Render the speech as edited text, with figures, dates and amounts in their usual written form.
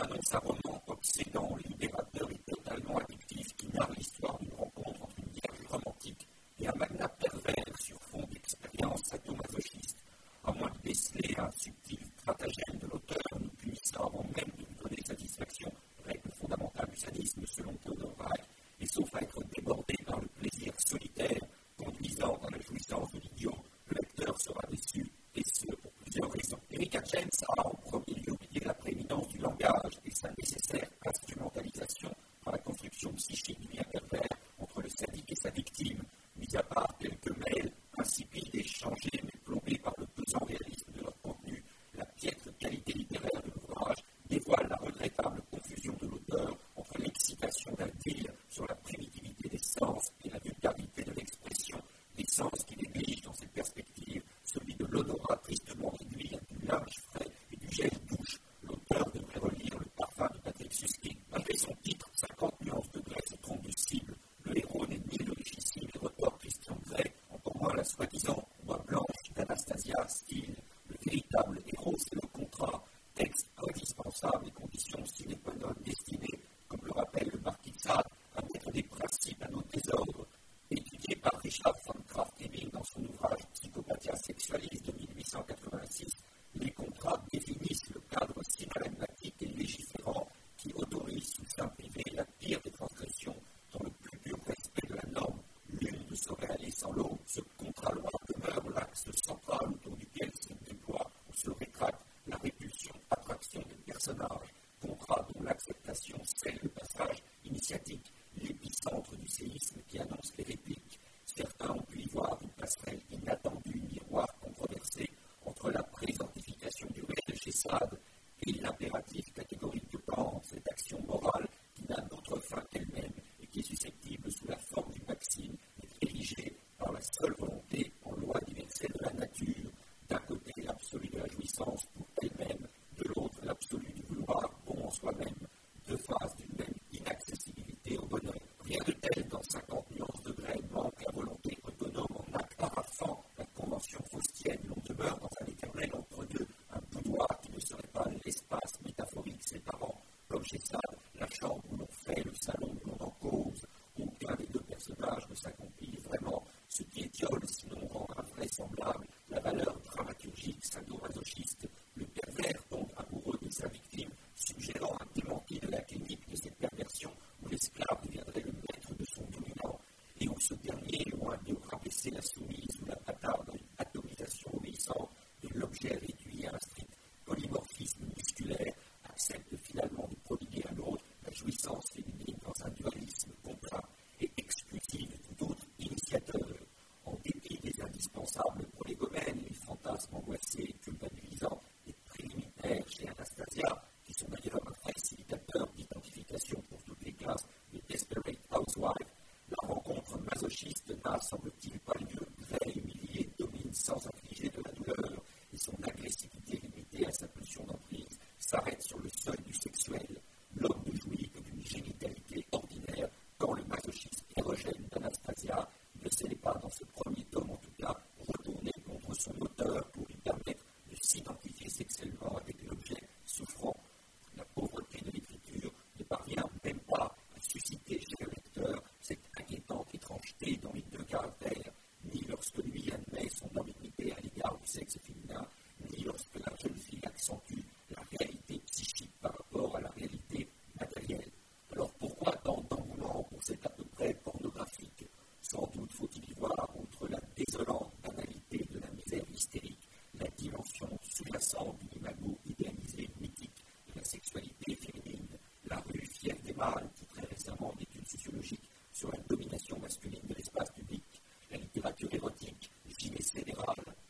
annonce un roman obsédant, libérateur et totalement addictif qui narre l'histoire d'une rencontre entre une vierge romantique et un magnat pervers sur fond d'expérience sadomasochiste. À moins de déceler un subtil stratagème de l'auteur, nous punissant avant même de lui donner satisfaction, règle fondamentale du sadisme selon Theodor Reich, et sauf à être débordé par le plaisir solitaire conduisant à la jouissance de l'idiot, le lecteur sera déçu, et ce pour plusieurs raisons. Erika James a en premier lieu oublié la prééminence du langage et sa nécessaire instrumentalisation par la construction psychique du lien pervers entre le sadique et sa victime, mis à part quelques mails insipides et changés mais plombés par le pesant réalisme de leur contenu, la piètre qualité littéraire de l'ouvrage dévoile la regrettable confusion de l'auteur entre l'excitation d'un deal sur la primitivité des sens et la vulgarité de l'expression, des sens qui négligent dans cette perspective celui de l'odorat tristement réduit à du linge frais et du gel douche. L'auteur devrait relire Le parfum de Patrick Suskind. Malgré son titre, 50 nuances de Grey se trompe de cible. Le héros n'est ni le richissime et retors Christian Grey, encore moins la soi-disant voix blanche d'Anastasia Steele. Le véritable héros, c'est le contrat, texte indispensable et condition sine qua non destinée, comme le rappelle le marquis de Sade, à mettre des principes à nos désordres. Étudié par Richard von Krafft-Ebing dans son ouvrage Psychopathia Sexualis de 1886, les contrats définissent le cadre synalagmatique et légiférant qui autorise sous sein privé la pire des transgressions dans le plus pur respect de la norme. L'une ne saurait aller sans l'autre. Ce contrat-loi demeure l'axe central autour duquel se déploie ou se rétracte la répulsion-attraction des personnages. Contrat dont l'acceptation scelle le passage initiatique, l'épicentre du séisme qui annonce les répliques. Certains ont pu y voir une passerelle inattendue, miroir controversé entre la présentification du réel chez Sade et l'impératif catégorique de Kant, cette action morale qui n'a d'autre fin qu'elle-même et qui est susceptible, sous la forme d'une maxime, d'être érigée par la seule volonté en loi universelle de la nature. D'un côté, l'absolu de la jouissance pour elle-même, de l'autre, l'absolu du vouloir bon en soi-même, deux phases d'une même inaccessibilité au bonheur. Rien de tel dans 50 nuances de Grey manque la volonté autonome en acte parafant la convention faustienne. L'on demeure dans un éternel entre-deux, un boudoir qui ne serait pas l'espace métaphorique séparant, comme chez Sade, la chambre où l'on fait, le salon où l'on en cause. Aucun des deux personnages ne s'accomplit vraiment, ce qui étiole, sinon rend invraisemblable, la valeur dramaturgique sadomasochiste. Le pervers tombe amoureux de sa victime, suggérant un démenti de la clinique de cette perversion où l'esclave deviendrait le maître de son dominant et où ce dernier, loin de rabaisser la soumise ou la bâtarde dans une atomisation obéissante de l'objet réduit à un strict polymorphisme musculaire, accepte finalement de prodiguer à l'autre la jouissance féminine dans un dualisme contraint et exclusif de tout autre initiateur. En dépit des indispensables prolégomènes, les fantasmes angoissés et culpabilisants des préliminaires chez Anastasia, qui sont d'ailleurs un facilitateur d'identification pour toutes les classes de Desperate Housewives, la rencontre masochiste n'a, semble-t-il, pas lieu. Grey, humilié, domine sans infliger de la douleur, et son agressivité limitée à sa pulsion d'emprise s'arrête sur le seuil du sexuel. L'homme ne jouit que d'une génitalité ordinaire, quand le masochisme érogène d'Anastasia ne s'est pas, dans ce premier tome en tout cas, retourné contre son auteur pour lui permettre de s'identifier sexuellement avec l'objet souffrant. La pauvreté de l'écriture ne parvient même pas à susciter chez le lecteur cette inquiétante étrangeté dans les deux caractères, ni lorsque lui admet son ambiguïté à l'égard du sexe féminin, ni lorsque la jeune fille accentue la réalité psychique par rapport à la réalité matérielle. Alors pourquoi tant d'engouement pour cet à peu près pornographique? Sans doute faut-il y voir, outre la désolante banalité de la misère hystérique, la dimension sous-jacente du imago idéal